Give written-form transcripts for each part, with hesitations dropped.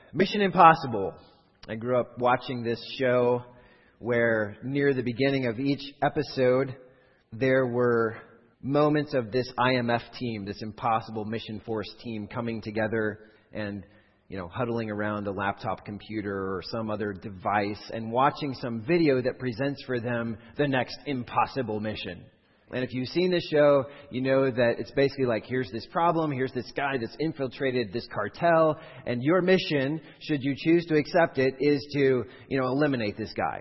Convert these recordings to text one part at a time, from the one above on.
Mission Impossible. I grew up watching this show where near the beginning of each episode, there were moments of this IMF team, this Impossible Mission Force team coming together and, huddling around a laptop computer or some other device and watching some video that presents for them the next impossible mission. And if you've seen this show, you know that it's basically like, here's this problem, here's this guy that's infiltrated this cartel, and your mission, should you choose to accept it, is to, eliminate this guy.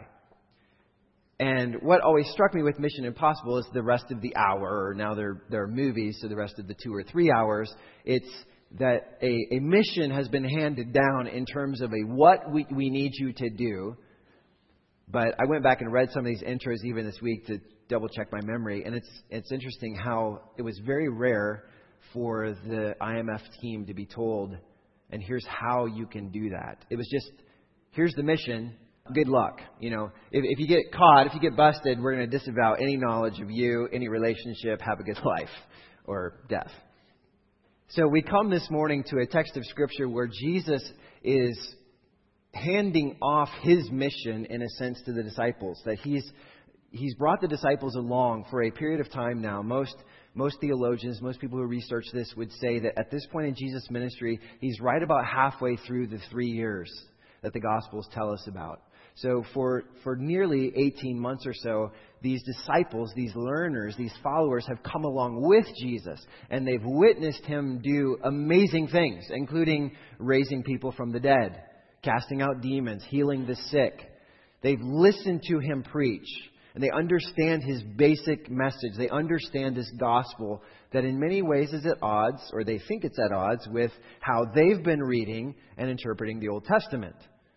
And what always struck me with Mission Impossible is the rest of the hour, or now they're movies, so the rest of the 2 or 3 hours, it's that a mission has been handed down in terms of what we need you to do. But I went back and read some of these intros even this week to double check my memory, and it's interesting how it was very rare for the IMF team to be told, and here's how you can do that. It was just, here's the mission, good luck. If you get caught, if you get busted, we're going to disavow any knowledge of you, any relationship, have a good life, or death. So we come this morning to a text of Scripture where Jesus is handing off His mission, in a sense, to the disciples, that He's brought the disciples along for a period of time now. Most theologians, most people who research this would say that at this point in Jesus' ministry, He's right about halfway through the 3 years that the Gospels tell us about. So for nearly 18 months or so, these disciples, these learners, these followers have come along with Jesus, and they've witnessed Him do amazing things, including raising people from the dead, casting out demons, healing the sick. They've listened to Him preach. And they understand His basic message. They understand this gospel that in many ways is at odds, or they think it's at odds, with how they've been reading and interpreting the Old Testament.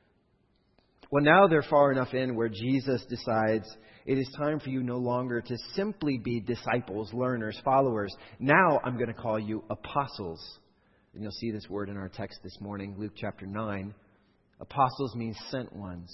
Well, now they're far enough in where Jesus decides it is time for you no longer to simply be disciples, learners, followers. Now I'm going to call you apostles. And you'll see this word in our text this morning, Luke chapter 9. Apostles means sent ones.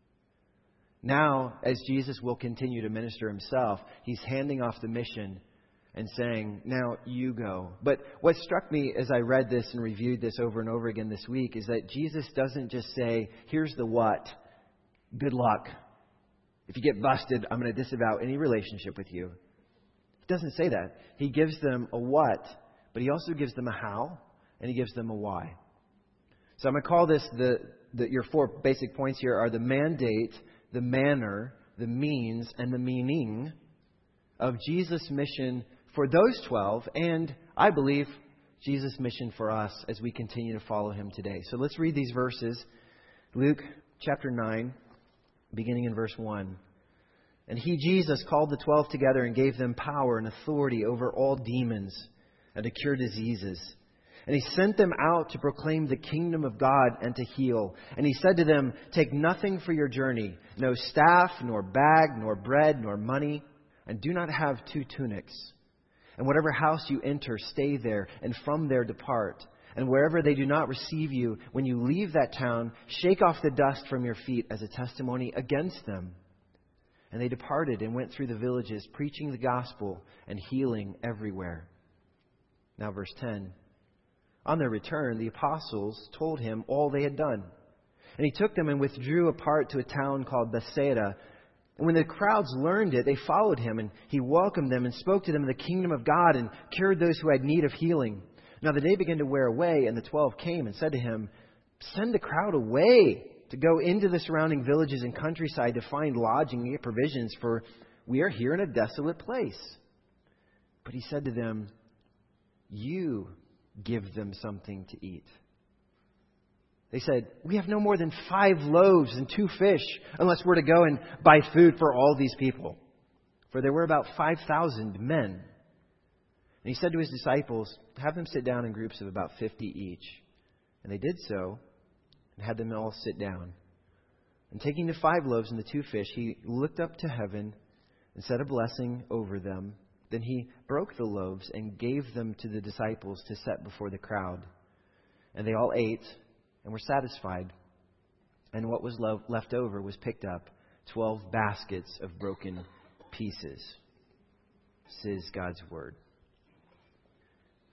Now, as Jesus will continue to minister Himself, He's handing off the mission and saying, now you go. But what struck me as I read this and reviewed this over and over again this week is that Jesus doesn't just say, here's the what, good luck. If you get busted, I'm going to disavow any relationship with you. He doesn't say that. He gives them a what, but He also gives them a how, and He gives them a why. So I'm going to call this your 4 basic points here are the mandate, the manner, the means, and the meaning of Jesus' mission for those 12, and I believe Jesus' mission for us as we continue to follow Him today. So let's read these verses. Luke chapter 9, beginning in verse 1. And He, Jesus, called the 12 together and gave them power and authority over all demons and to cure diseases. And He sent them out to proclaim the kingdom of God and to heal. And He said to them, take nothing for your journey, no staff, nor bag, nor bread, nor money, and do not have 2 tunics. And whatever house you enter, stay there, and from there depart. And wherever they do not receive you, when you leave that town, shake off the dust from your feet as a testimony against them. And they departed and went through the villages, preaching the gospel and healing everywhere. Now verse 10. On their return, the apostles told Him all they had done. And He took them and withdrew apart to a town called Bethsaida. And when the crowds learned it, they followed Him, and He welcomed them and spoke to them in the kingdom of God and cured those who had need of healing. Now the day began to wear away, and the 12 came and said to Him, send the crowd away to go into the surrounding villages and countryside to find lodging and get provisions, for we are here in a desolate place. But He said to them, you give them something to eat. They said, we have no more than 5 loaves and 2 fish, unless we're to go and buy food for all these people. For there were about 5,000 men. And He said to His disciples, have them sit down in groups of about 50 each. And they did so, and had them all sit down. And taking the 5 loaves and the 2 fish, He looked up to heaven and said a blessing over them. Then He broke the loaves and gave them to the disciples to set before the crowd. And they all ate and were satisfied. And what was left over was picked up, 12 baskets of broken pieces. This is God's Word.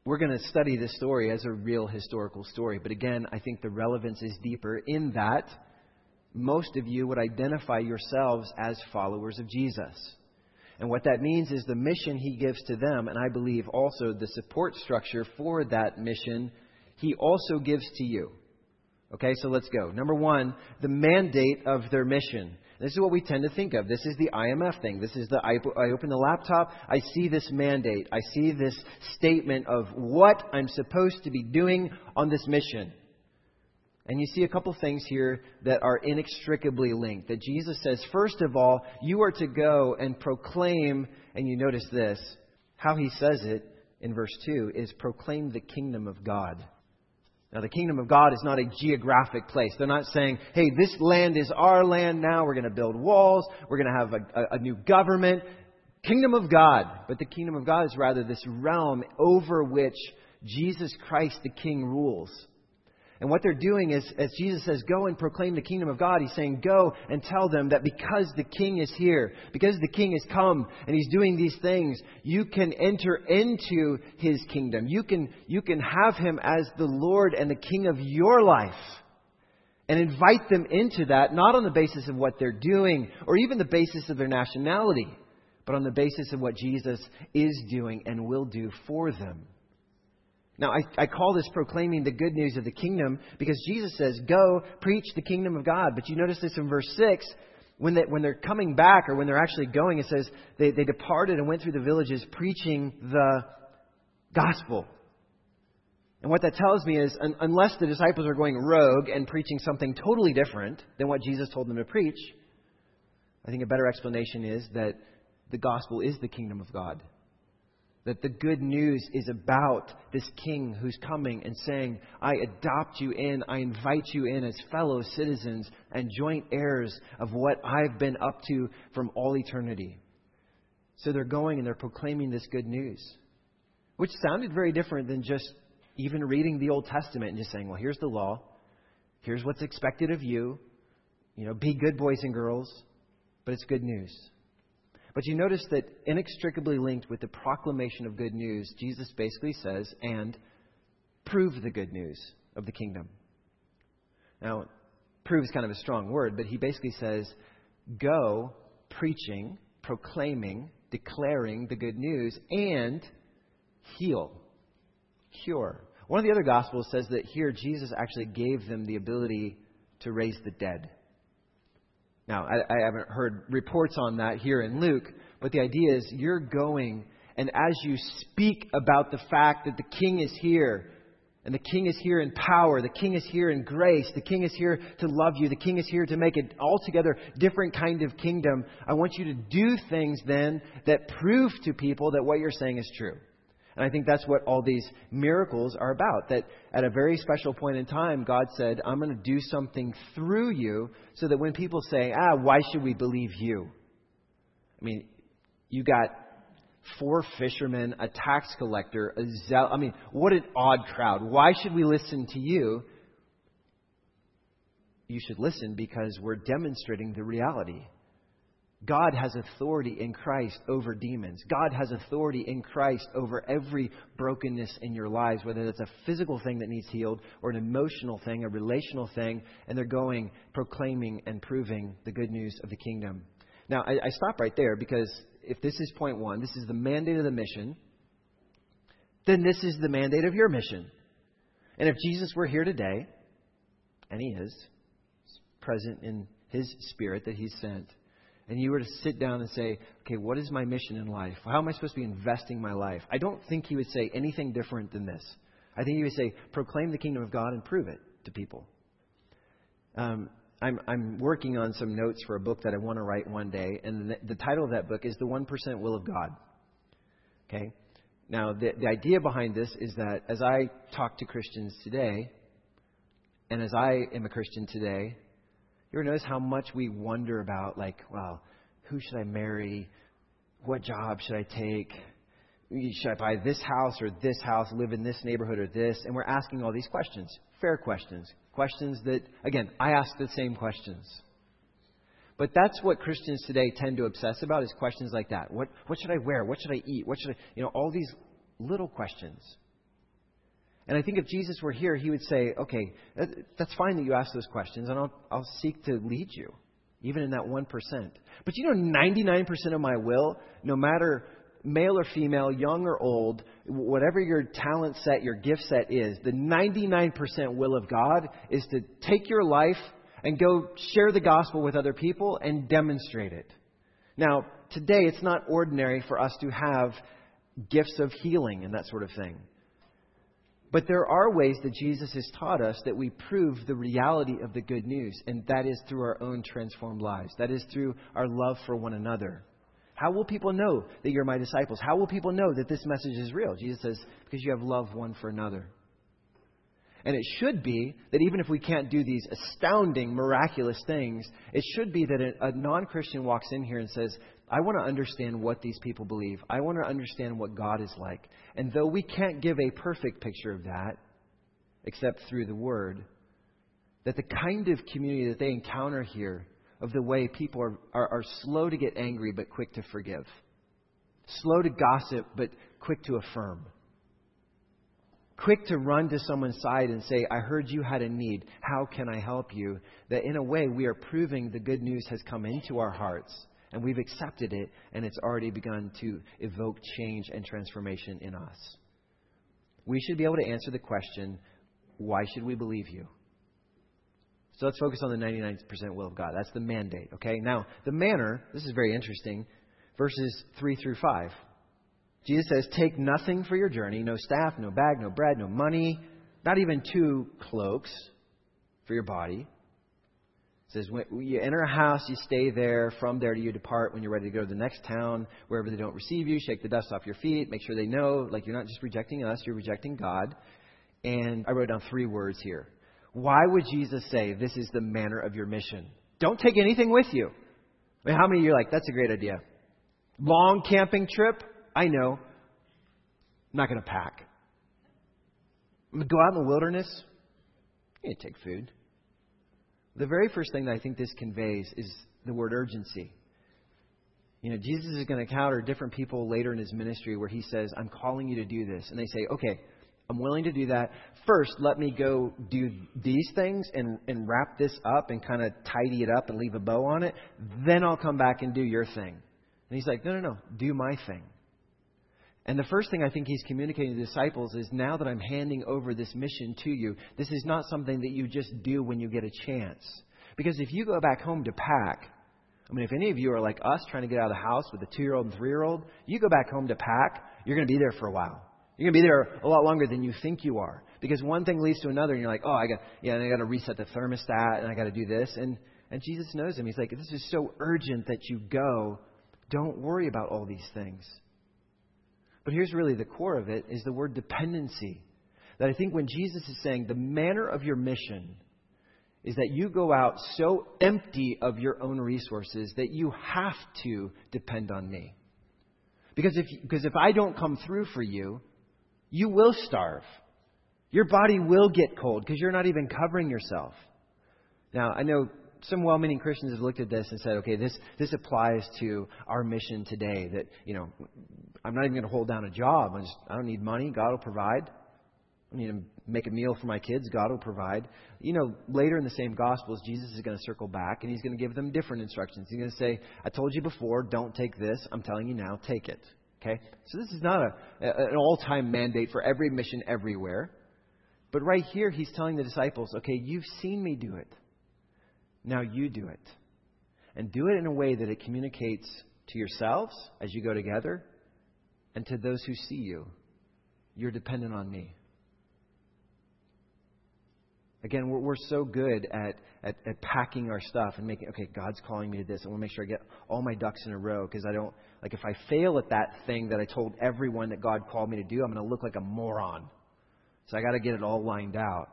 we're going to study this story as a real historical story. But again, I think the relevance is deeper in that most of you would identify yourselves as followers of Jesus. And what that means is the mission He gives to them, and I believe also the support structure for that mission, He also gives to you. Okay, so let's go. Number one, the mandate of their mission. This is what we tend to think of. This is the IMF thing. This is I open the laptop, I see this mandate. I see this statement of what I'm supposed to be doing on this mission. And you see a couple things here that are inextricably linked. That Jesus says, first of all, you are to go and proclaim, and you notice this, how He says it in verse 2 is proclaim the kingdom of God. Now, the kingdom of God is not a geographic place. They're not saying, hey, this land is our land now. We're going to build walls. We're going to have a new government. Kingdom of God. But the kingdom of God is rather this realm over which Jesus Christ the King rules. And what they're doing is, as Jesus says, go and proclaim the kingdom of God, He's saying, go and tell them that because the King is here, because the King has come and He's doing these things, you can enter into His kingdom. You can have Him as the Lord and the King of your life. And invite them into that, not on the basis of what they're doing or even the basis of their nationality, but on the basis of what Jesus is doing and will do for them. Now, I call this proclaiming the good news of the kingdom because Jesus says, go preach the kingdom of God. But you notice this in verse 6, when they're coming back or when they're actually going, it says they departed and went through the villages preaching the gospel. And what that tells me is unless the disciples are going rogue and preaching something totally different than what Jesus told them to preach, I think a better explanation is that the gospel is the kingdom of God. That the good news is about this King who's coming and saying, I adopt you in, I invite you in as fellow citizens and joint heirs of what I've been up to from all eternity. So they're going and they're proclaiming this good news, which sounded very different than just even reading the Old Testament and just saying, well, here's the law. Here's what's expected of you. Be good boys and girls. But it's good news. But you notice that inextricably linked with the proclamation of good news, Jesus basically says, and prove the good news of the kingdom. Now, prove is kind of a strong word, but He basically says, go preaching, proclaiming, declaring the good news, and heal, cure. One of the other Gospels says that here Jesus actually gave them the ability to raise the dead. Now, I haven't heard reports on that here in Luke, but the idea is you're going, and as you speak about the fact that the King is here, and the King is here in power, the King is here in grace, the King is here to love you, the King is here to make an altogether different kind of kingdom, I want you to do things then that prove to people that what you're saying is true. And I think that's what all these miracles are about. That at a very special point in time, God said, I'm going to do something through you so that when people say, why should we believe you? I mean, you got 4 fishermen, a tax collector, what an odd crowd. Why should we listen to you? You should listen because we're demonstrating the reality. God has authority in Christ over demons. God has authority in Christ over every brokenness in your lives, whether it's a physical thing that needs healed or an emotional thing, a relational thing, and they're going, proclaiming and proving the good news of the kingdom. Now, I stop right there because if this is point 1, this is the mandate of the mission, then this is the mandate of your mission. And if Jesus were here today, and He is, present in His Spirit that He's sent, and you were to sit down and say, okay, what is my mission in life? How am I supposed to be investing my life? I don't think He would say anything different than this. I think He would say, proclaim the kingdom of God and prove it to people. I'm working on some notes for a book that I want to write one day. And the title of that book is The 1% Will of God. Okay. Now, the idea behind this is that as I talk to Christians today, and as I am a Christian today, you ever notice how much we wonder about, who should I marry? What job should I take? Should I buy this house or this house, live in this neighborhood or this? And we're asking all these questions, fair questions, questions that, again, I ask the same questions. But that's what Christians today tend to obsess about is questions like that. What should I wear? What should I eat? What should I, all these little questions. And I think if Jesus were here, he would say, okay, that's fine that you ask those questions, and I'll seek to lead you, even in that 1%. But 99% of my will, no matter male or female, young or old, whatever your talent set, your gift set is, the 99% will of God is to take your life and go share the gospel with other people and demonstrate it. Now, today it's not ordinary for us to have gifts of healing and that sort of thing. But there are ways that Jesus has taught us that we prove the reality of the good news, and that is through our own transformed lives. That is through our love for one another. How will people know that you're my disciples? How will people know that this message is real? Jesus says, because you have love one for another. And it should be that even if we can't do these astounding, miraculous things, it should be that a non-Christian walks in here and says, I want to understand what these people believe. I want to understand what God is like. And though we can't give a perfect picture of that, except through the Word, that the kind of community that they encounter here, of the way people are slow to get angry but quick to forgive, slow to gossip but quick to affirm, quick to run to someone's side and say, I heard you had a need. How can I help you? That in a way we are proving the good news has come into our hearts and we've accepted it, and it's already begun to evoke change and transformation in us. We should be able to answer the question, why should we believe you? So let's focus on the 99% will of God. That's the mandate, okay? Now, the manner, this is very interesting, verses 3 through 5. Jesus says, take nothing for your journey, no staff, no bag, no bread, no money, not even 2 cloaks for your body. It says, when you enter a house, you stay there. From there do you depart when you're ready to go to the next town. Wherever they don't receive you, shake the dust off your feet. Make sure they know, like, you're not just rejecting us, you're rejecting God. And I wrote down 3 words here. Why would Jesus say this is the manner of your mission? Don't take anything with you. I mean, how many of you are like, that's a great idea? Long camping trip? I know. I'm not going to pack. I'm going to go out in the wilderness. You take food. The very first thing that I think this conveys is the word urgency. Jesus is going to encounter different people later in his ministry where he says, I'm calling you to do this. And they say, okay, I'm willing to do that. First, let me go do these things and wrap this up and kind of tidy it up and leave a bow on it. Then I'll come back and do your thing. And he's like, no, do my thing. And the first thing I think he's communicating to the disciples is, now that I'm handing over this mission to you, this is not something that you just do when you get a chance. Because if you go back home to pack, I mean, if any of you are like us trying to get out of the house with a 2-year-old and 3-year-old, you go back home to pack, you're going to be there for a while. You're going to be there a lot longer than you think you are. Because one thing leads to another, and you're like, I got to reset the thermostat, and I got to do this. And Jesus knows him. He's like, this is so urgent that you go. Don't worry about all these things. But here's really the core of it, is the word dependency. That I think when Jesus is saying the manner of your mission is that you go out so empty of your own resources that you have to depend on me. Because if I don't come through for you, you will starve. Your body will get cold because you're not even covering yourself. Now, I know some well-meaning Christians have looked at this and said, okay, this applies to our mission today. That, I'm not even going to hold down a job. I don't need money. God will provide. I need to make a meal for my kids. God will provide. Later in the same Gospels, Jesus is going to circle back and he's going to give them different instructions. He's going to say, I told you before, don't take this. I'm telling you now, take it. Okay? So this is not an all-time mandate for every mission everywhere. But right here, he's telling the disciples, okay, you've seen me do it. Now you do it. And do it in a way that it communicates to yourselves as you go together and to those who see you. You're dependent on me. Again, we're so good at packing our stuff and making, okay, God's calling me to this. I want to make sure I get all my ducks in a row because I don't, like, if I fail at that thing that I told everyone that God called me to do, I'm going to look like a moron. So I got to get it all lined out.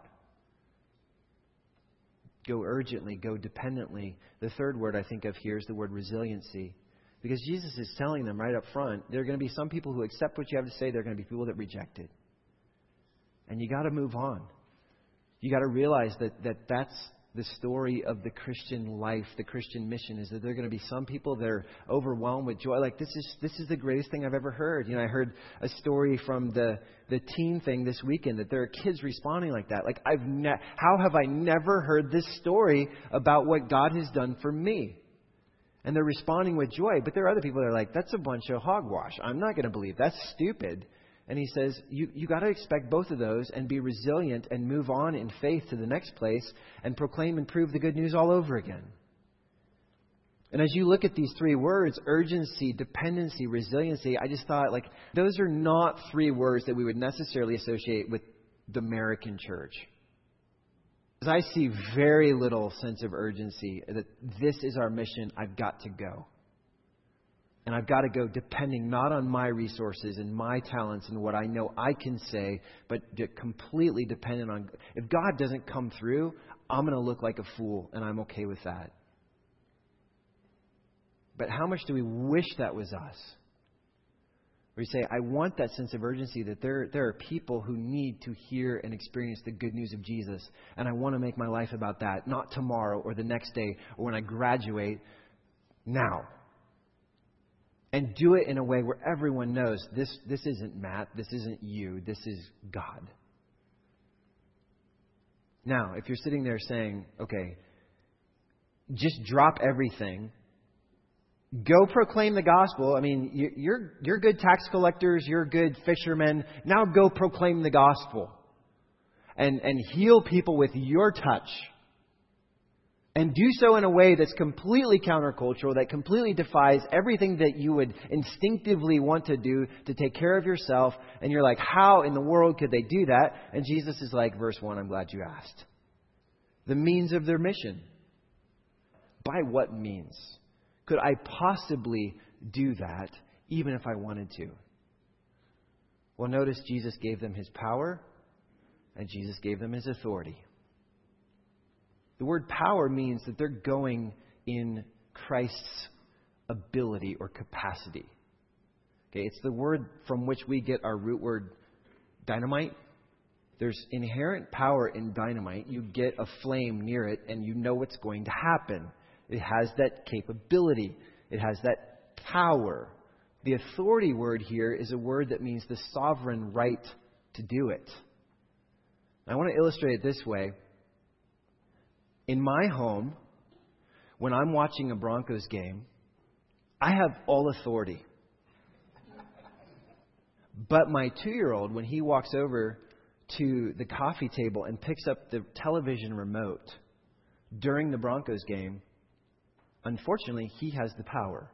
Go urgently, go dependently. The third word I think of here is the word resiliency. Because Jesus is telling them right up front, there are going to be some people who accept what you have to say. There are going to be people that reject it. And you got to move on. You got to realize that's the story of the Christian life, the Christian mission, is that there are going to be some people that are overwhelmed with joy. Like, this is the greatest thing I've ever heard. I heard a story from the teen thing this weekend that there are kids responding like that. Like, how have I never heard this story about what God has done for me? And they're responding with joy. But there are other people that are like, that's a bunch of hogwash. I'm not going to believe. That's stupid. And he says, you got to expect both of those and be resilient and move on in faith to the next place and proclaim and prove the good news all over again. And as you look at these three words, urgency, dependency, resiliency, I just thought, like, those are not three words that we would necessarily associate with the American church. Because I see very little sense of urgency that this is our mission, I've got to go. And I've got to go depending not on my resources and my talents and what I know I can say, but completely dependent on... If God doesn't come through, I'm going to look like a fool, and I'm okay with that. But how much do we wish that was us? Where you say, I want that sense of urgency that there are people who need to hear and experience the good news of Jesus. And I want to make my life about that, not tomorrow or the next day or when I graduate, now. And do it in a way where everyone knows this isn't Matt, this isn't you, this is God. Now, if you're sitting there saying, okay, just drop everything, go proclaim the gospel. I mean, you're good tax collectors, you're good fishermen. Now go proclaim the gospel and heal people with your touch. And do so in a way that's completely countercultural, that completely defies everything that you would instinctively want to do to take care of yourself. And you're like, how in the world could they do that? And Jesus is like, verse 1, I'm glad you asked. The means of their mission. By what means could I possibly do that, even if I wanted to? Well, notice Jesus gave them His power, and Jesus gave them His authority. The word power means that they're going in Christ's ability or capacity. Okay, it's the word from which we get our root word dynamite. There's inherent power in dynamite. You get a flame near it and you know what's going to happen. It has that capability. It has that power. The authority word here is a word that means the sovereign right to do it. I want to illustrate it this way. In my home, when I'm watching a Broncos game, I have all authority. But my 2-year-old, when he walks over to the coffee table and picks up the television remote during the Broncos game, unfortunately, he has the power.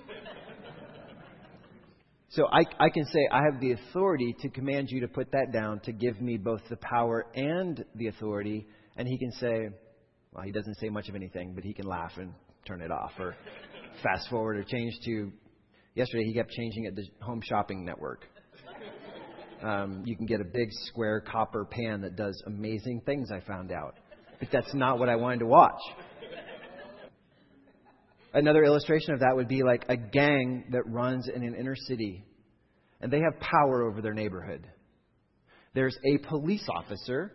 So I can say I have the authority to command you to put that down, to give me both the power and the authority. And he can say, well, he doesn't say much of anything, but he can laugh and turn it off or fast forward or change to... Yesterday, he kept changing at the Home Shopping Network. You can get a big square copper pan that does amazing things, I found out. But that's not what I wanted to watch. Another illustration of that would be like a gang that runs in an inner city, and they have power over their neighborhood. There's a police officer.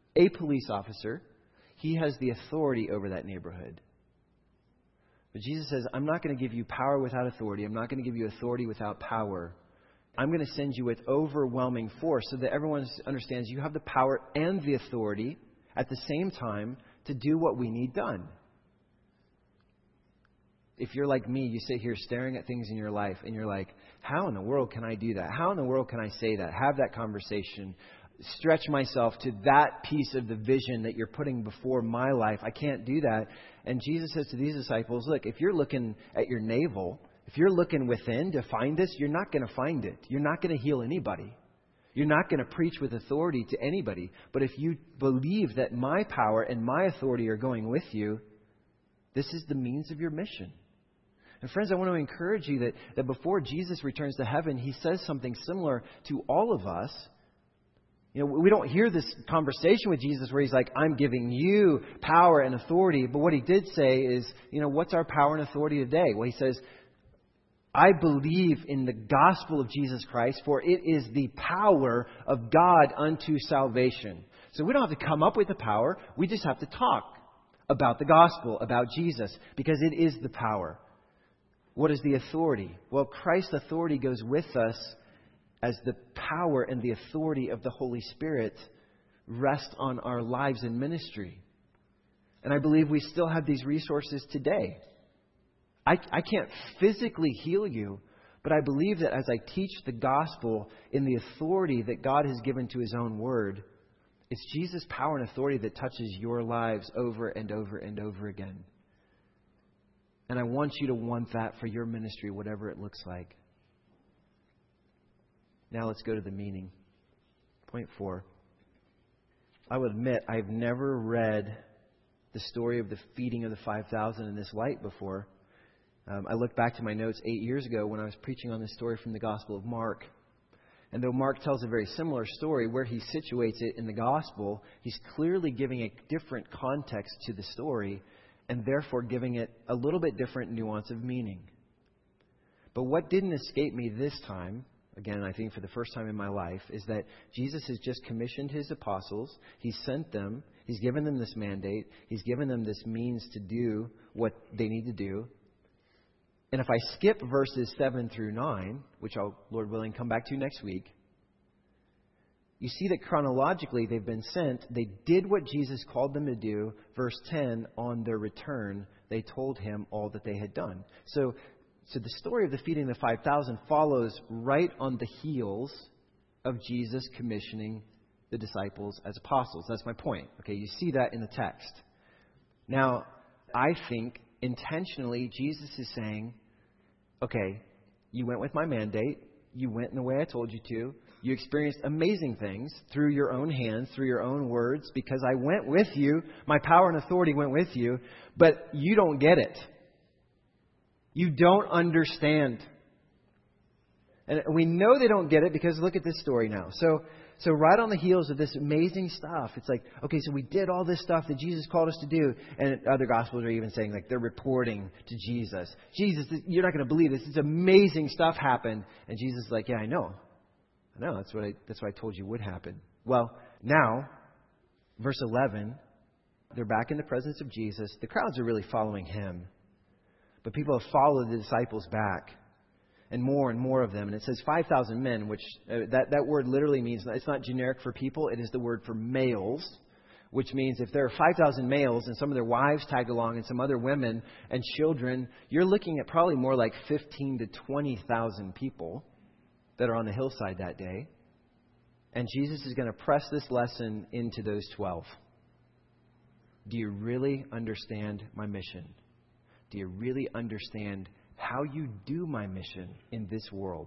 He has the authority over that neighborhood. But Jesus says, I'm not going to give you power without authority. I'm not going to give you authority without power. I'm going to send you with overwhelming force so that everyone understands you have the power and the authority at the same time to do what we need done. If you're like me, you sit here staring at things in your life and you're like, how in the world can I do that? How in the world can I say that? Have that conversation? Stretch myself to that piece of the vision that you're putting before my life. I can't do that. And Jesus says to these disciples, look, if you're looking at your navel, if you're looking within to find this, you're not going to find it. You're not going to heal anybody. You're not going to preach with authority to anybody. But if you believe that my power and my authority are going with you, this is the means of your mission. And friends, I want to encourage you that before Jesus returns to heaven, He says something similar to all of us. You know, we don't hear this conversation with Jesus where He's like, I'm giving you power and authority. But what He did say is, what's our power and authority today? Well, He says, I believe in the gospel of Jesus Christ, for it is the power of God unto salvation. So we don't have to come up with the power. We just have to talk. about the gospel, about Jesus, because it is the power. What is the authority? Well, Christ's authority goes with us as the power and the authority of the Holy Spirit rest on our lives in ministry. And I believe we still have these resources today. I can't physically heal you, but I believe that as I teach the gospel in the authority that God has given to His own word, it's Jesus' power and authority that touches your lives over and over and over again. And I want you to want that for your ministry, whatever it looks like. Now let's go to the meaning. Point 4. I will admit I've never read the story of the feeding of the 5,000 in this light before. I looked back to my notes 8 years ago when I was preaching on this story from the Gospel of Mark. And though Mark tells a very similar story, where he situates it in the Gospel, he's clearly giving a different context to the story and therefore giving it a little bit different nuance of meaning. But what didn't escape me this time, again, I think for the first time in my life, is that Jesus has just commissioned His apostles. He's sent them. He's given them this mandate. He's given them this means to do what they need to do. And if I skip verses 7 through 9, which I'll, Lord willing, come back to next week, you see that chronologically they've been sent. They did what Jesus called them to do. Verse 10, on their return, they told Him all that they had done. So the story of the feeding of the 5,000 follows right on the heels of Jesus commissioning the disciples as apostles. That's my point. Okay, you see that in the text. Now, I think intentionally Jesus is saying, okay, you went with my mandate. You went in the way I told you to. You experienced amazing things through your own hands, through your own words, because I went with you. My power and authority went with you, but you don't get it. You don't understand. And we know they don't get it because look at this story now. So right on the heels of this amazing stuff, it's like, okay, so we did all this stuff that Jesus called us to do. And other Gospels are even saying, like, they're reporting to Jesus. Jesus, you're not going to believe this. This amazing stuff happened. And Jesus is like, yeah, I know. That's what I told you would happen. Well, now, verse 11, they're back in the presence of Jesus. The crowds are really following Him. But people have followed the disciples back. And more of them. And it says 5,000 men, which that word literally means, it's not generic for people. It is the word for males, which means if there are 5,000 males and some of their wives tagged along and some other women and children, you're looking at probably more like 15 to 20,000 people that are on the hillside that day. And Jesus is going to press this lesson into those 12. Do you really understand my mission? Do you really understand how you do my mission in this world?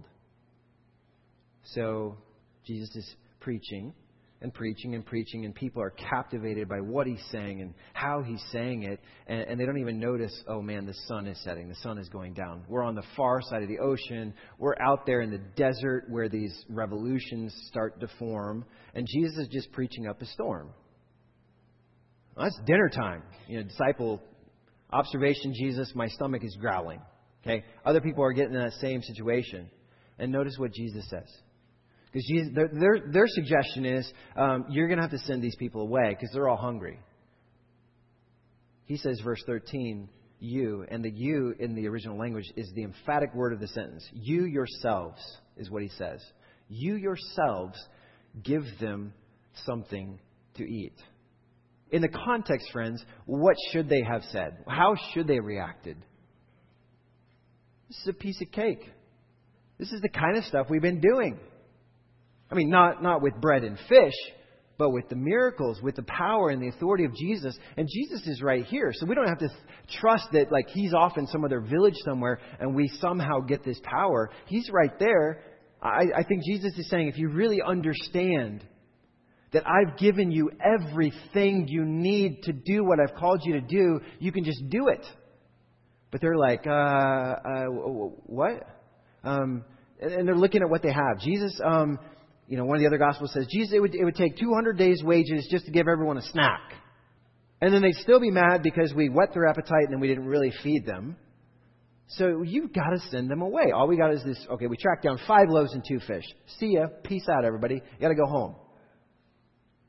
So Jesus is preaching and preaching and preaching, and people are captivated by what He's saying and how He's saying it, and they don't even notice, oh man, the sun is setting, the sun is going down. We're on the far side of the ocean. We're out there in the desert where these revolutions start to form, and Jesus is just preaching up a storm. Well, that's dinner time. Disciple observation, Jesus, my stomach is growling. Okay, other people are getting in that same situation. And notice what Jesus says. Because their suggestion is, you're going to have to send these people away because they're all hungry. He says, verse 13, you, and the you in the original language is the emphatic word of the sentence. You yourselves is what He says. You yourselves give them something to eat. In the context, friends, what should they have said? How should they have reacted? This is a piece of cake. This is the kind of stuff we've been doing. I mean, not with bread and fish, but with the miracles, with the power and the authority of Jesus. And Jesus is right here. So we don't have to trust that like He's off in some other village somewhere and we somehow get this power. He's right there. I think Jesus is saying, if you really understand that I've given you everything you need to do what I've called you to do, you can just do it. But they're like, what? And they're looking at what they have. Jesus, one of the other Gospels says, Jesus, it would take 200 days' wages just to give everyone a snack. And then they'd still be mad because we whet their appetite and then we didn't really feed them. So you've got to send them away. All we got is this, okay, we tracked down 5 loaves and 2 fish. See ya. Peace out, everybody. You got to go home.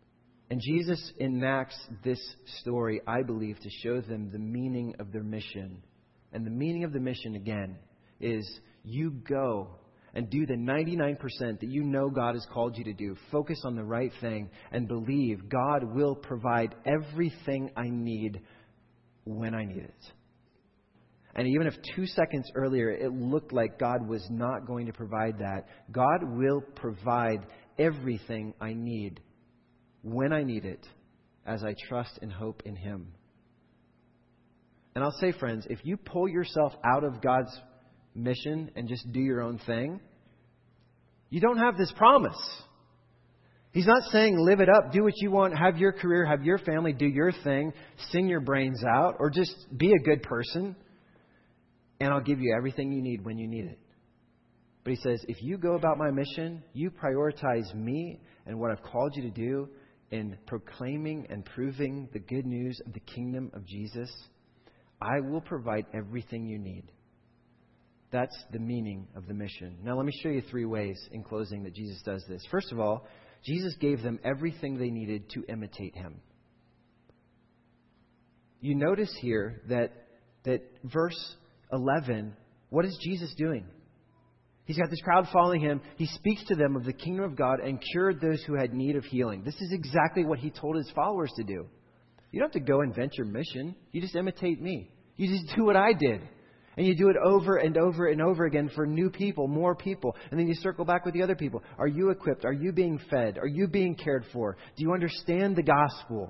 And Jesus enacts this story, I believe, to show them the meaning of their mission. And the meaning of the mission, again, is you go and do the 99% that you know God has called you to do. Focus on the right thing and believe God will provide everything I need when I need it. And even if 2 seconds earlier it looked like God was not going to provide that, God will provide everything I need when I need it, as I trust and hope in Him. And I'll say, friends, if you pull yourself out of God's mission and just do your own thing, you don't have this promise. He's not saying live it up, do what you want, have your career, have your family, do your thing, sing your brains out, or just be a good person, and I'll give you everything you need when you need it. But He says, if you go about my mission, you prioritize me and what I've called you to do in proclaiming and proving the good news of the kingdom of Jesus, I will provide everything you need. That's the meaning of the mission. Now, let me show you 3 ways in closing that Jesus does this. First of all, Jesus gave them everything they needed to imitate Him. You notice here that verse 11, what is Jesus doing? He's got this crowd following Him. He speaks to them of the kingdom of God and cured those who had need of healing. This is exactly what He told His followers to do. You don't have to go invent your mission. You just imitate me. You just do what I did. And you do it over and over and over again for new people, more people. And then you circle back with the other people. Are you equipped? Are you being fed? Are you being cared for? Do you understand the gospel?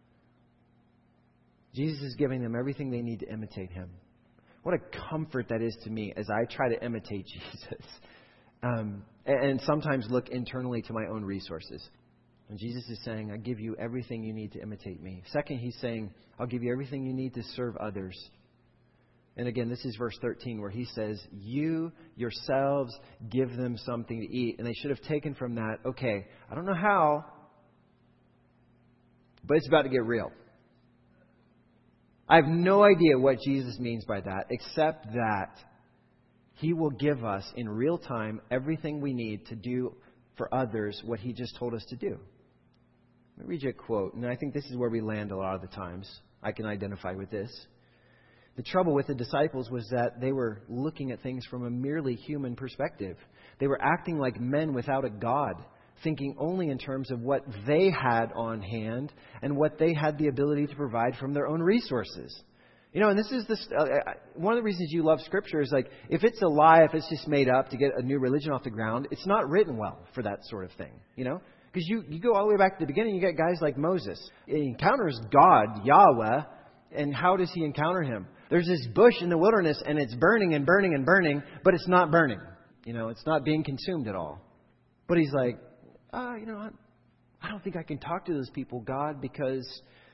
Jesus is giving them everything they need to imitate Him. What a comfort that is to me as I try to imitate Jesus. And sometimes look internally to my own resources. And Jesus is saying, I give you everything you need to imitate me. Second, He's saying, I'll give you everything you need to serve others. And again, this is verse 13 where He says, you yourselves give them something to eat. And they should have taken from that, okay, I don't know how, but it's about to get real. I have no idea what Jesus means by that, except that He will give us in real time everything we need to do for others what He just told us to do. Let me read you a quote, and I think this is where we land a lot of the times. I can identify with this. The trouble with the disciples was that they were looking at things from a merely human perspective. They were acting like men without a God, thinking only in terms of what they had on hand and what they had the ability to provide from their own resources. You know, and this is one of the reasons you love Scripture is like, if it's a lie, if it's just made up to get a new religion off the ground, it's not written well for that sort of thing, you know? Because you go all the way back to the beginning, you get guys like Moses. He encounters God, Yahweh, and how does he encounter Him? There's this bush in the wilderness, and it's burning and burning and burning, but it's not burning. You know, it's not being consumed at all. But he's like, I don't think I can talk to those people, God, because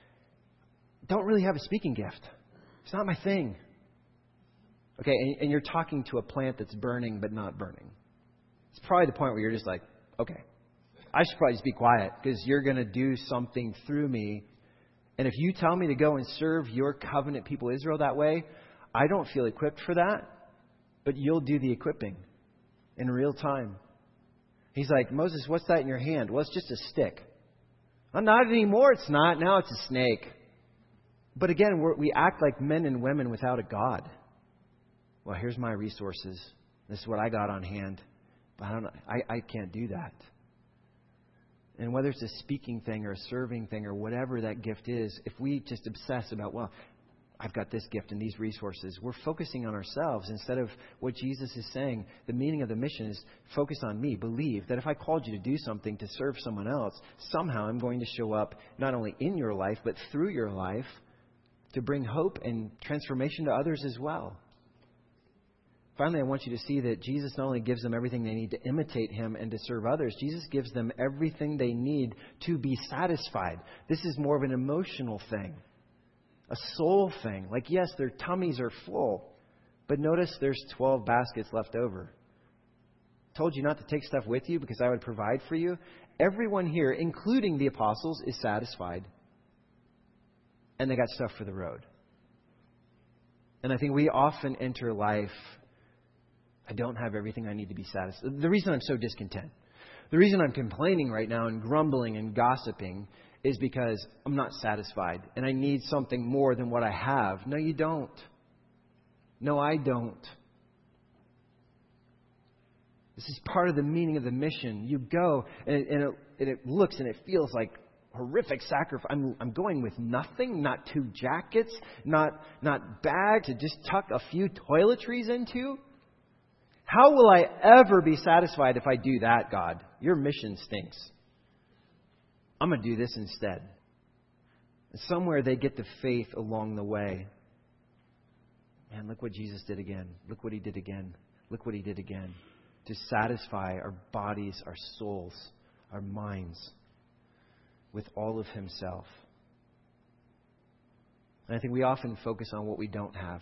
I don't really have a speaking gift. It's not my thing. Okay, and you're talking to a plant that's burning but not burning. It's probably the point where you're just like, okay, I should probably just be quiet because you're going to do something through me. And if you tell me to go and serve your covenant people Israel that way, I don't feel equipped for that, but you'll do the equipping in real time. He's like, Moses, what's that in your hand? Well, it's just a stick. Well, not anymore, it's not. Now it's a snake. But again, we act like men and women without a God. Well, here's my resources. This is what I got on hand. But I can't do that. And whether it's a speaking thing or a serving thing or whatever that gift is, if we just obsess about, well, I've got this gift and these resources, we're focusing on ourselves instead of what Jesus is saying. The meaning of the mission is focus on me. Believe that if I called you to do something to serve someone else, somehow I'm going to show up not only in your life, but through your life to bring hope and transformation to others as well. Finally, I want you to see that Jesus not only gives them everything they need to imitate Him and to serve others, Jesus gives them everything they need to be satisfied. This is more of an emotional thing, a soul thing. Like, yes, their tummies are full, but notice there's 12 baskets left over. Told you not to take stuff with you because I would provide for you. Everyone here, including the apostles, is satisfied. And they got stuff for the road. And I think we often enter life, I don't have everything I need to be satisfied. The reason I'm so discontent, the reason I'm complaining right now and grumbling and gossiping is because I'm not satisfied and I need something more than what I have. No, you don't. No, I don't. This is part of the meaning of the mission. You go and it looks and it feels like horrific sacrifice. I'm going with nothing, not 2 jackets, not bags to just tuck a few toiletries into. How will I ever be satisfied if I do that, God? Your mission stinks. I'm going to do this instead. And somewhere they get the faith along the way. Man, look what Jesus did again. Look what He did again. Look what He did again. To satisfy our bodies, our souls, our minds with all of Himself. And I think we often focus on what we don't have.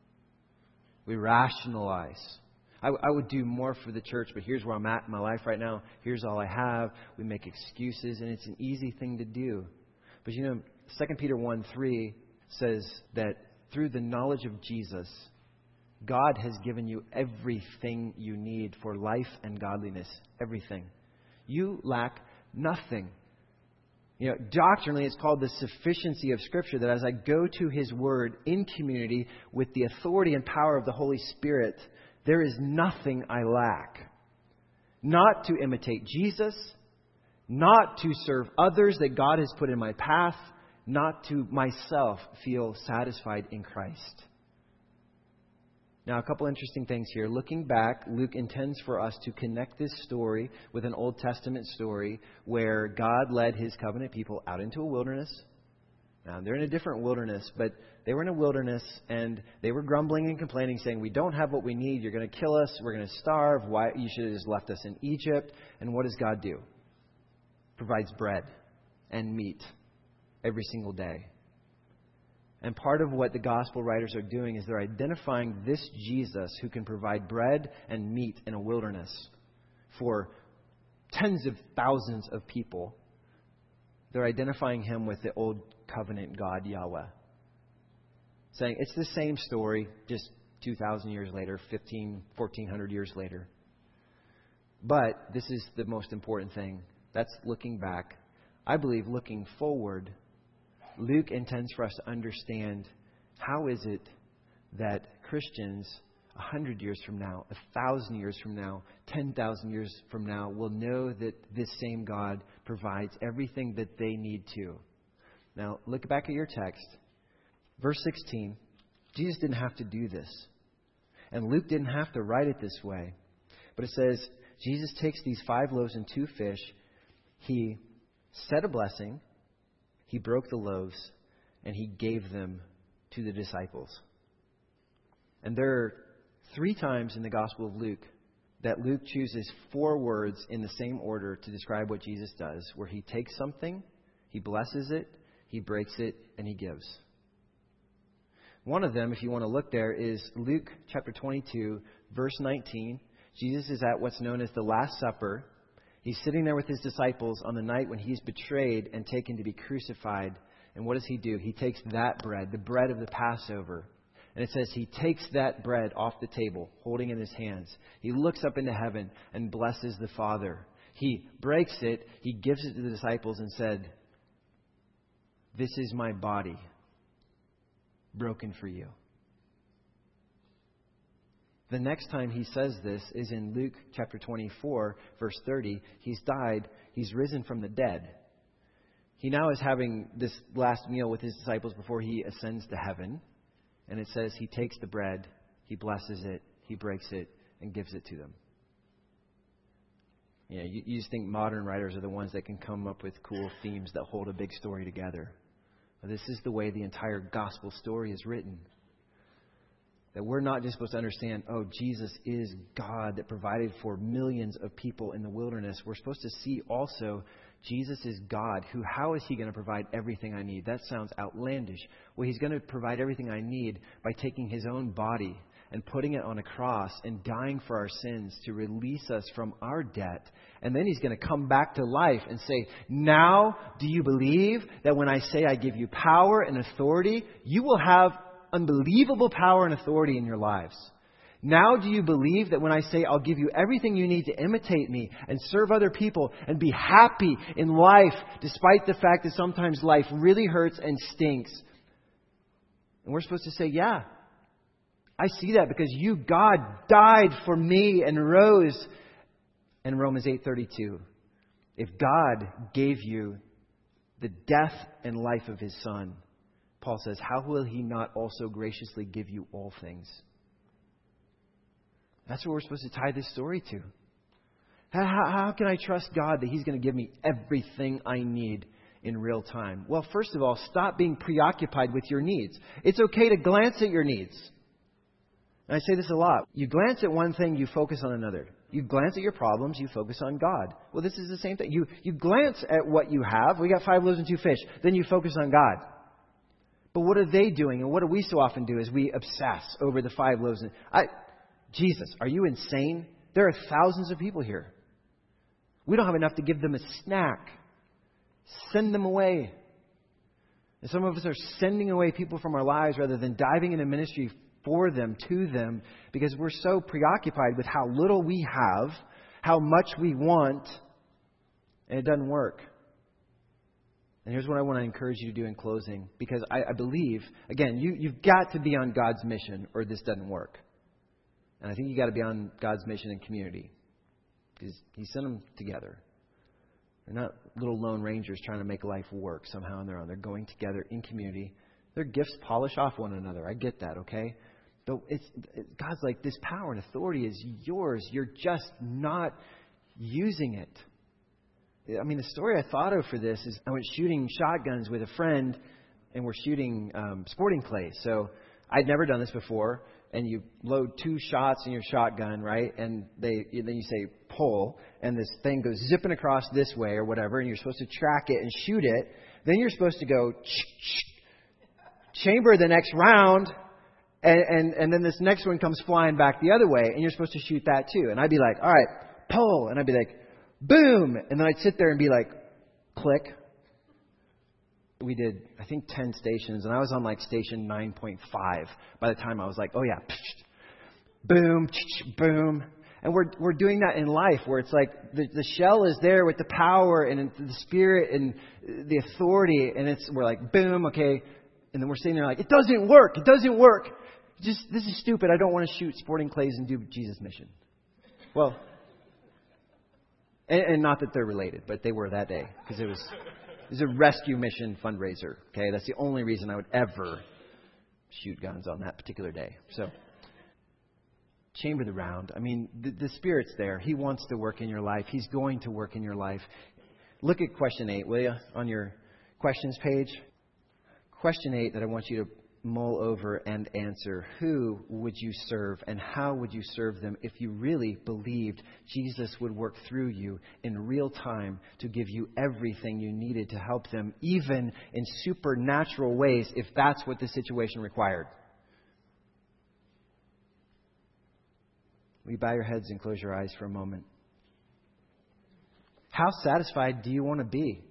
We rationalize. I would do more for the church, but here's where I'm at in my life right now. Here's all I have. We make excuses, and it's an easy thing to do. But 2 Peter 1:3 says that through the knowledge of Jesus, God has given you everything you need for life and godliness. Everything. You lack nothing. Doctrinally, it's called the sufficiency of Scripture, that as I go to His Word in community with the authority and power of the Holy Spirit, there is nothing I lack. Not to imitate Jesus, not to serve others that God has put in my path, not to myself feel satisfied in Christ. Now, a couple interesting things here. Looking back, Luke intends for us to connect this story with an Old Testament story where God led His covenant people out into a wilderness. Now, they're in a different wilderness, but they were in a wilderness and they were grumbling and complaining, saying, we don't have what we need. You're going to kill us. We're going to starve. Why? You should have just left us in Egypt. And what does God do? Provides bread and meat every single day. And part of what the gospel writers are doing is they're identifying this Jesus who can provide bread and meat in a wilderness for tens of thousands of people. They're identifying Him with the old covenant God, Yahweh. Saying it's the same story, just 2,000 years later, 1,400 years later. But this is the most important thing. That's looking back. I believe looking forward, Luke intends for us to understand how is it that Christians 100 years from now, 1,000 years from now, 10,000 years from now will know that this same God provides everything that they need to. Now, look back at your text. Verse 16, Jesus didn't have to do this. And Luke didn't have to write it this way. But it says, Jesus takes these 5 loaves and 2 fish. He said a blessing. He broke the loaves. And He gave them to the disciples. And there are 3 times in the Gospel of Luke that Luke chooses 4 words in the same order to describe what Jesus does, where He takes something, He blesses it, He breaks it, and He gives. One of them, if you want to look there, is Luke chapter 22, verse 19. Jesus is at what's known as the Last Supper. He's sitting there with His disciples on the night when He's betrayed and taken to be crucified. And what does He do? He takes that bread, the bread of the Passover. And it says He takes that bread off the table, holding it in His hands. He looks up into heaven and blesses the Father. He breaks it. He gives it to the disciples and said, "This is my body, broken for you." The next time He says this is in Luke chapter 24, verse 30. He's died. He's risen from the dead. He now is having this last meal with His disciples before He ascends to heaven. And it says He takes the bread, He blesses it, He breaks it, and gives it to them. You just think modern writers are the ones that can come up with cool themes that hold a big story together. But this is the way the entire gospel story is written. That we're not just supposed to understand, oh, Jesus is God that provided for millions of people in the wilderness. We're supposed to see also Jesus is God. How is He going to provide everything I need? That sounds outlandish. Well, He's going to provide everything I need by taking His own body and putting it on a cross and dying for our sins to release us from our debt. And then He's going to come back to life and say, now do you believe that when I say I give you power and authority, you will have unbelievable power and authority in your lives? Now do you believe that when I say I'll give you everything you need to imitate me and serve other people and be happy in life, despite the fact that sometimes life really hurts and stinks? And we're supposed to say, yeah, I see that because you, God, died for me and rose. And Romans 8:32, if God gave you the death and life of His Son, Paul says, how will He not also graciously give you all things? That's what we're supposed to tie this story to. How can I trust God that He's going to give me everything I need in real time? Well, first of all, stop being preoccupied with your needs. It's okay to glance at your needs. And I say this a lot. You glance at one thing, you focus on another. You glance at your problems, you focus on God. Well, this is the same thing. You glance at what you have. We got 5 loaves and 2 fish. Then you focus on God. But what are they doing? And what do we so often do is we obsess over the 5 loaves. Jesus, are you insane? There are thousands of people here. We don't have enough to give them a snack. Send them away. And some of us are sending away people from our lives rather than diving into ministry for them, to them, because we're so preoccupied with how little we have, how much we want, and it doesn't work. And here's what I want to encourage you to do in closing, because I believe, again, you've got to be on God's mission or this doesn't work. And I think you got to be on God's mission and community, because He sent them together. They're not little lone rangers trying to make life work somehow on their own. They're going together in community. Their gifts polish off one another. I get that, okay? But God's like, this power and authority is yours. You're just not using it. I mean, the story I thought of for this is I went shooting shotguns with a friend, and we're shooting sporting clays. So I'd never done this before. And you load 2 shots in your shotgun, right? And then you say pull, and this thing goes zipping across this way or whatever, and you're supposed to track it and shoot it. Then you're supposed to go chamber the next round, and then this next one comes flying back the other way, and you're supposed to shoot that too. And I'd be like, all right, pull, and I'd be like, boom, and then I'd sit there and be like, click. We did, I think, 10 stations, and I was on like station 9.5 by the time I was like, oh yeah, boom, boom. And we're doing that in life where it's like the shell is there with the power and the Spirit and the authority, and we're like, boom, okay. And then we're sitting there like, it doesn't work. This is stupid. I don't want to shoot sporting clays and do Jesus' mission. Well, and not that they're related, but they were that day because it was a rescue mission fundraiser. Okay, that's the only reason I would ever shoot guns on that particular day. So, chamber the round. I mean, the Spirit's there. He wants to work in your life. He's going to work in your life. Look at question 8, will you, on your questions page. Question 8 that I want you to mull over and answer. Who would you serve and how would you serve them if you really believed Jesus would work through you in real time to give you everything you needed to help them, even in supernatural ways, if that's what the situation required? Will you bow your heads and close your eyes for a moment? How satisfied do you want to be?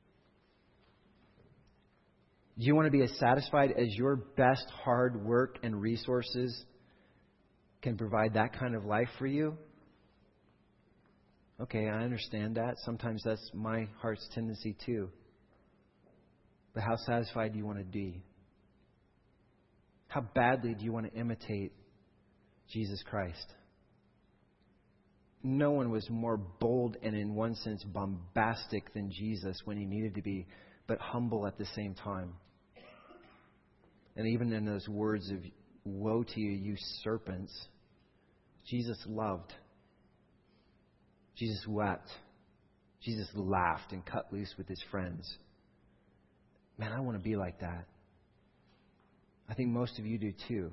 Do you want to be as satisfied as your best hard work and resources can provide that kind of life for you? Okay, I understand that. Sometimes that's my heart's tendency too. But how satisfied do you want to be? How badly do you want to imitate Jesus Christ? No one was more bold and in one sense bombastic than Jesus when He needed to be, but humble at the same time. And even in those words of woe to you, you serpents, Jesus loved. Jesus wept. Jesus laughed and cut loose with His friends. Man, I want to be like that. I think most of you do too.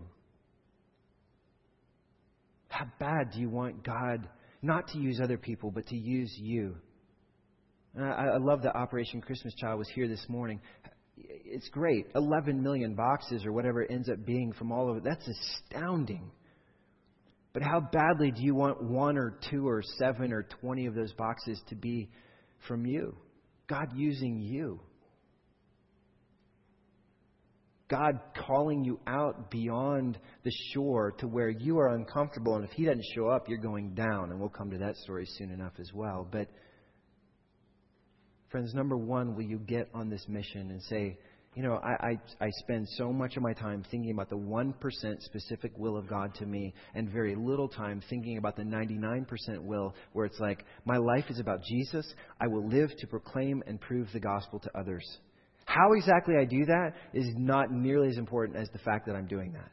How bad do you want God not to use other people, but to use you? And I love that Operation Christmas Child was here this morning. It's great. 11 million boxes or whatever it ends up being from all over. That's astounding. But how badly do you want 1 or 2 or 7 or 20 of those boxes to be from you? God using you. God calling you out beyond the shore to where you are uncomfortable. And if He doesn't show up, you're going down. And we'll come to that story soon enough as well. But friends, number one, will you get on this mission and say, I spend so much of my time thinking about the 1% specific will of God to me and very little time thinking about the 99% will, where it's like, my life is about Jesus. I will live to proclaim and prove the gospel to others. How exactly I do that is not nearly as important as the fact that I'm doing that.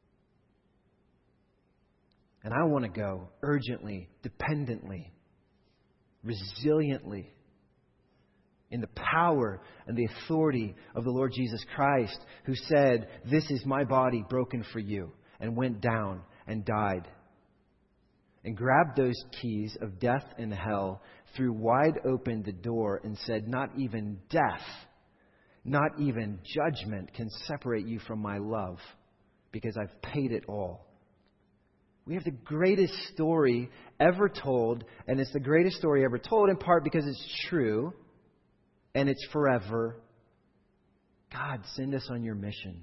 And I want to go urgently, dependently, resiliently, in the power and the authority of the Lord Jesus Christ, who said, "This is my body broken for you," and went down and died. And grabbed those keys of death and hell, threw wide open the door, and said, "Not even death, not even judgment can separate you from my love, because I've paid it all." We have the greatest story ever told, and it's the greatest story ever told in part because it's true. And it's forever. God, send us on your mission.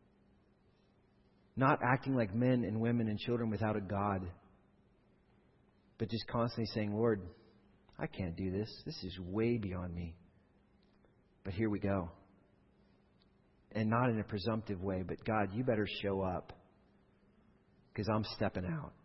Not acting like men and women and children without a God. But just constantly saying, "Lord, I can't do this. This is way beyond me. But here we go." And not in a presumptive way, but God, you better show up. Because I'm stepping out.